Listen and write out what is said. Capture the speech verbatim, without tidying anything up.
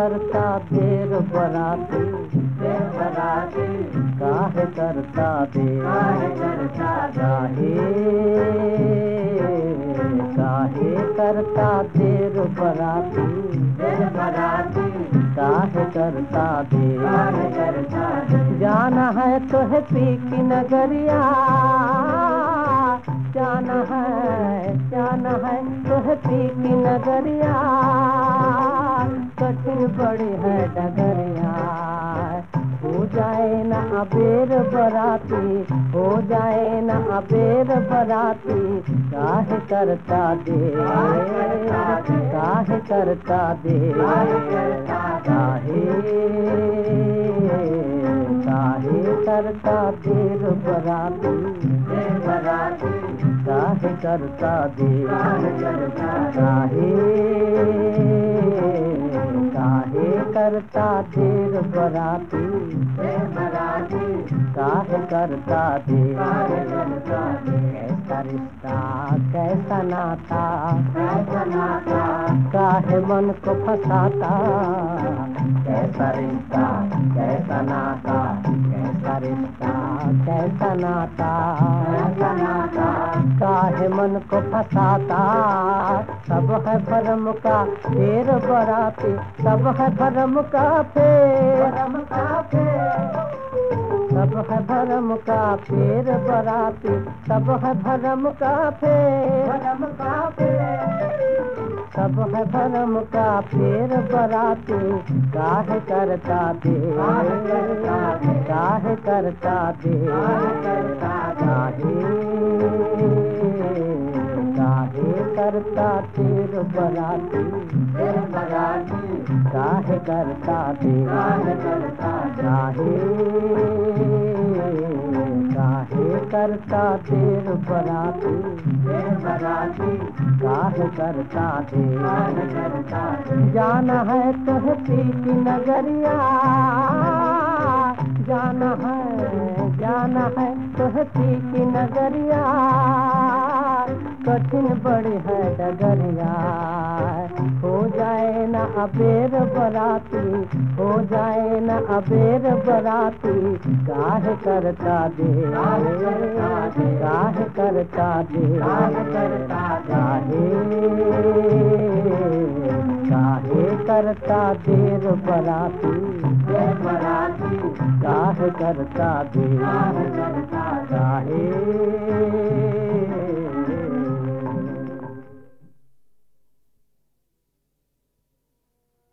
करता देर बराती, देर बराती, काहे करता देर, काहे करता काहे काहे करता देर बराती, देर बराती, काहे करता देर, काहे करता देर। जाना है तो है पी की नगरिया, जाना है जाना है तो है पी की नगरिया, कठिन बड़ी है डगरिया, हो जाए ना अबेर बराती, हो जाए ना अबेर बराती, काहे करता देर, काहे करता देर, काहे काहे करता देर बराती, देर बराती, काहे करता देर, काहे करता काहे काहे करता देर बराती, देर बराती, काहे करता देर, काहे करता देर। कैसा रिश्ता कैसा नाता, कैसा नाता, काहे मन को फंसाता, कैसा रिश्ता कैसा नाता, कैसा रिश्ता कैसा नाता, कैसा नाता, काहे मन को फंसाता, सब है भरम का फेर बराती, सब है भरम का फेर, भरम का फेर, सब है भरम का फेर बराती, सब है भरम का फेर, भरम का फेर, सब है भरम का फेर बराती, काहे करता देर, काहे करता देर, काहे काहे करता देर बराती, देर बराती, काहे करता देर, काहे करता काहे काहे करता देर बराती, देर बराती, काहे करता देर, काहे करता देर। जाना है तो है पी की नगरिया, जाना है जाना है तो है पी की नगरिया, कठिन बड़ी है डगरिया, हो जाए ना अबेर बराती, हो जाए ना अबेर बराती, काहे करता देर, काहे करता देर, काहे काहे करता देर बराती, देर बराती, काहे करता देर, काहे करता काहे